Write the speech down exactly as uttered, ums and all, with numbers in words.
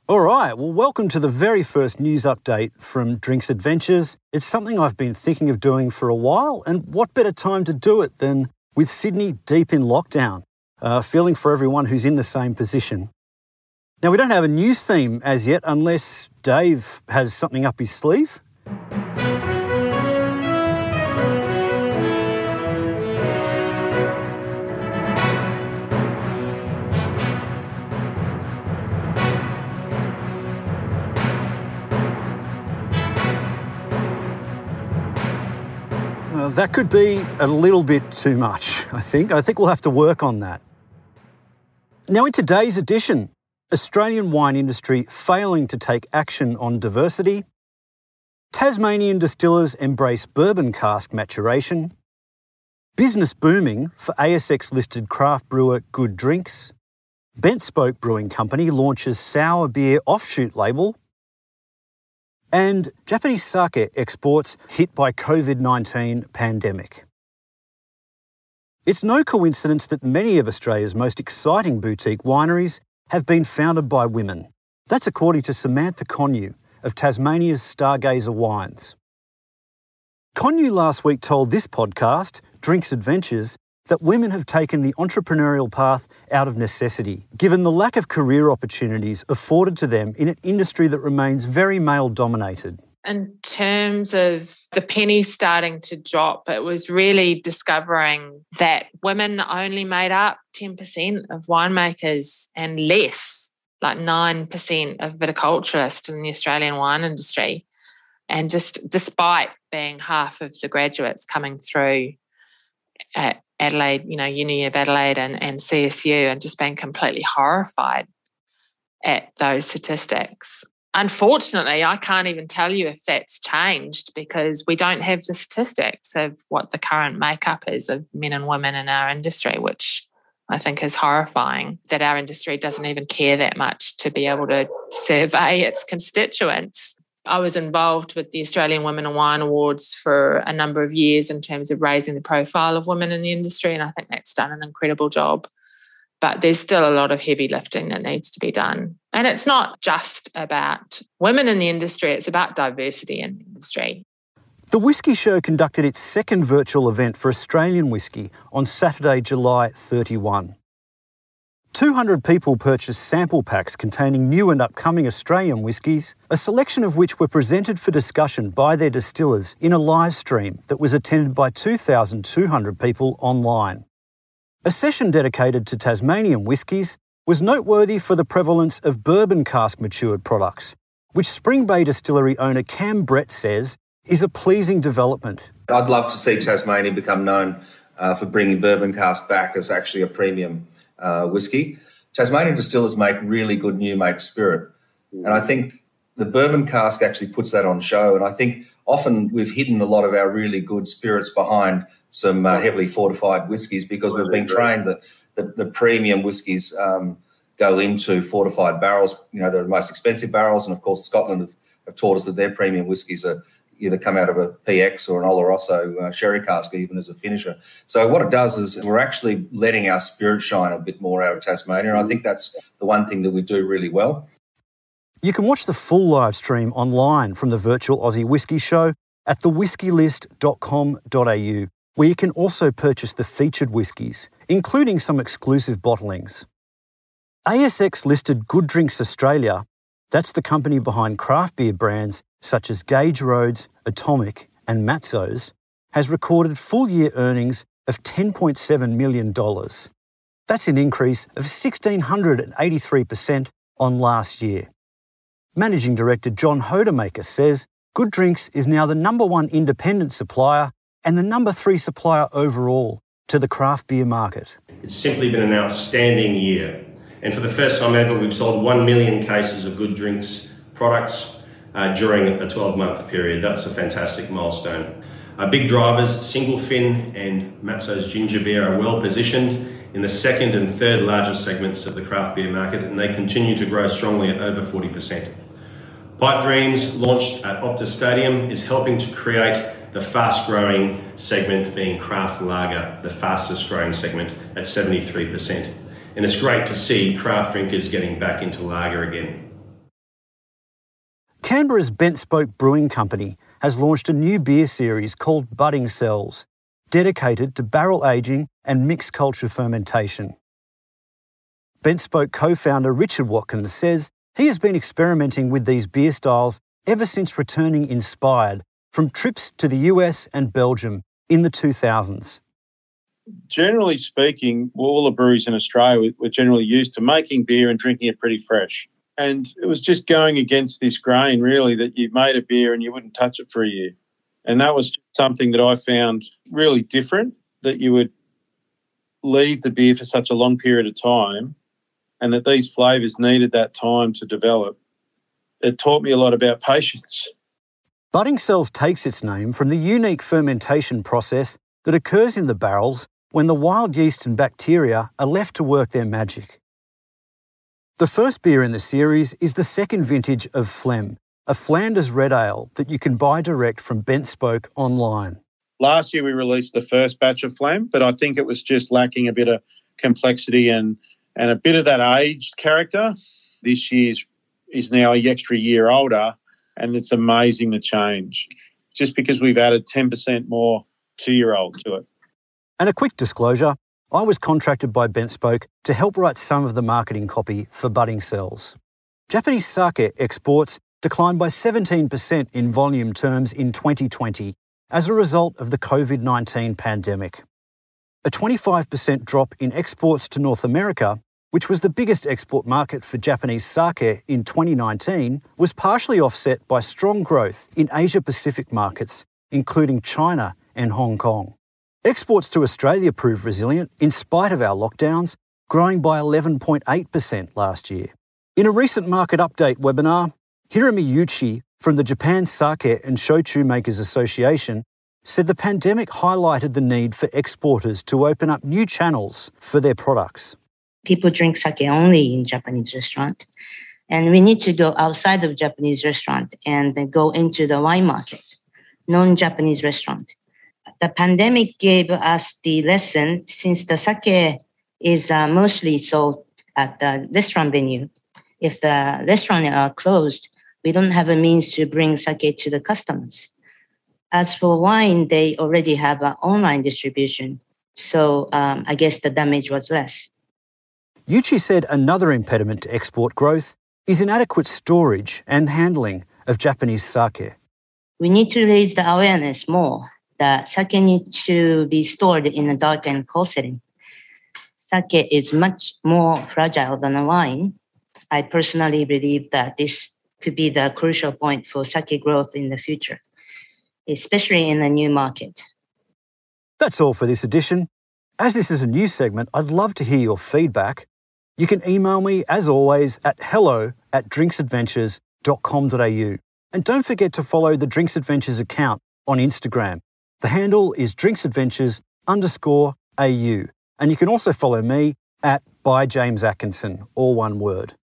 All right, well, welcome to the very first news update from Drinks Adventures. It's something I've been thinking of doing for a while, and what better time to do it than with Sydney deep in lockdown, uh, feeling for everyone who's in the same position. Now, we don't have a news theme as yet, unless Dave has something up his sleeve. Uh, that could be a little bit too much, I think. I think we'll have to work on that. Now, in today's edition, Australian wine industry failing to take action on diversity, Tasmanian distillers embrace bourbon cask maturation, business booming for A S X-listed craft brewer Good Drinks, Bent Spoke Brewing Company launches sour beer offshoot label, and Japanese sake exports hit by COVID nineteen pandemic. It's no coincidence that many of Australia's most exciting boutique wineries have been founded by women. That's according to Samantha Connew of Tasmania's Stargazer Wines. Connew last week told this podcast, Drinks Adventures, that women have taken the entrepreneurial path out of necessity, given the lack of career opportunities afforded to them in an industry that remains very male-dominated. In terms of the penny starting to drop, it was really discovering that women only made up ten percent of winemakers and less, like nine percent of viticulturists in the Australian wine industry. And just despite being half of the graduates coming through at Adelaide, you know, Uni of Adelaide and, and C S U, and just being completely horrified at those statistics. Unfortunately, I can't even tell you if that's changed because we don't have the statistics of what the current makeup is of men and women in our industry, which I think is horrifying, that our industry doesn't even care that much to be able to survey its constituents. I was involved with the Australian Women in Wine Awards for a number of years in terms of raising the profile of women in the industry, and I think that's done an incredible job. But there's still a lot of heavy lifting that needs to be done. And it's not just about women in the industry, it's about diversity in the industry. The Whisky Show conducted its second virtual event for Australian whisky on Saturday, July thirty-first. two hundred people purchased sample packs containing new and upcoming Australian whiskies, a selection of which were presented for discussion by their distillers in a live stream that was attended by two thousand two hundred people online. A session dedicated to Tasmanian whiskies was noteworthy for the prevalence of bourbon cask matured products, which Spring Bay Distillery owner Cam Brett says is a pleasing development. I'd love to see Tasmania become known uh, for bringing bourbon cask back as actually a premium Uh, whiskey. Tasmanian distillers make really good new make spirit. And I think the bourbon cask actually puts that on show. And I think often we've hidden a lot of our really good spirits behind some uh, heavily fortified whiskies because we've been trained that the, the premium whiskies um, go into fortified barrels. You know, they're the most expensive barrels. And of course, Scotland have, have taught us that their premium whiskies are either come out of a P X or an Oloroso uh, sherry cask even as a finisher. So what it does is we're actually letting our spirit shine a bit more out of Tasmania, and I think that's the one thing that we do really well. You can watch the full live stream online from the virtual Aussie Whisky Show at the whisky list dot com dot a u, where you can also purchase the featured whiskies, including some exclusive bottlings. A S X-listed Good Drinks Australia, that's the company behind craft beer brands such as Gage Roads, Atomic and Matzo's, has recorded full-year earnings of ten point seven million dollars. That's an increase of one thousand six hundred eighty-three percent on last year. Managing Director John Hodemaker says Good Drinks is now the number one independent supplier and the number three supplier overall to the craft beer market. It's simply been an outstanding year. And for the first time ever, we've sold one million cases of Good Drinks products Uh, during a twelve-month period. That's a fantastic milestone. Our big drivers, Single Fin and Matzo's Ginger Beer, are well positioned in the second and third largest segments of the craft beer market, and they continue to grow strongly at over forty percent. Pipe Dreams, launched at Optus Stadium, is helping to create the fast-growing segment being craft lager, the fastest growing segment at seventy-three percent. And it's great to see craft drinkers getting back into lager again. Canberra's Bent Spoke Brewing Company has launched a new beer series called Budding Cells, dedicated to barrel aging and mixed culture fermentation. Bent Spoke co-founder Richard Watkins says he has been experimenting with these beer styles ever since returning inspired from trips to the U S and Belgium in the two thousands. Generally speaking, all the breweries in Australia were generally used to making beer and drinking it pretty fresh. And it was just going against this grain, really, that you made a beer and you wouldn't touch it for a year. And that was something that I found really different, that you would leave the beer for such a long period of time and that these flavours needed that time to develop. It taught me a lot about patience. Budding Cells takes its name from the unique fermentation process that occurs in the barrels when the wild yeast and bacteria are left to work their magic. The first beer in the series is the second vintage of Phlegm, a Flanders red ale that you can buy direct from Bent Spoke online. Last year we released the first batch of Phlegm, but I think it was just lacking a bit of complexity and, and a bit of that aged character. This year's is now a extra year older, and it's amazing the change, just because we've added ten percent more two-year-old to it. And a quick disclosure, I was contracted by Bent Spoke to help write some of the marketing copy for Budding Cells. Japanese sake exports declined by seventeen percent in volume terms in twenty twenty as a result of the COVID nineteen pandemic. A twenty-five percent drop in exports to North America, which was the biggest export market for Japanese sake in twenty nineteen, was partially offset by strong growth in Asia-Pacific markets, including China and Hong Kong. Exports to Australia proved resilient in spite of our lockdowns, growing by eleven point eight percent last year. In a recent market update webinar, Hirami Yuchi from the Japan Sake and Shochu Makers Association said the pandemic highlighted the need for exporters to open up new channels for their products. People drink sake only in Japanese restaurant, and we need to go outside of Japanese restaurant and then go into the wine market, non-Japanese restaurant. The pandemic gave us the lesson, since the sake is uh, mostly sold at the restaurant venue. If the restaurants are closed, we don't have a means to bring sake to the customers. As for wine, they already have an online distribution, so um, I guess the damage was less. Yuchi said another impediment to export growth is inadequate storage and handling of Japanese sake. We need to raise the awareness more that sake needs to be stored in a dark and cold setting. Sake is much more fragile than a wine. I personally believe that this could be the crucial point for sake growth in the future, especially in a new market. That's all for this edition. As this is a new segment, I'd love to hear your feedback. You can email me, as always, at hello at drinksadventures dot com dot a u. And don't forget to follow the Drinks Adventures account on Instagram. The handle is drinksadventures underscore AU. And you can also follow me at by James Atkinson, all one word.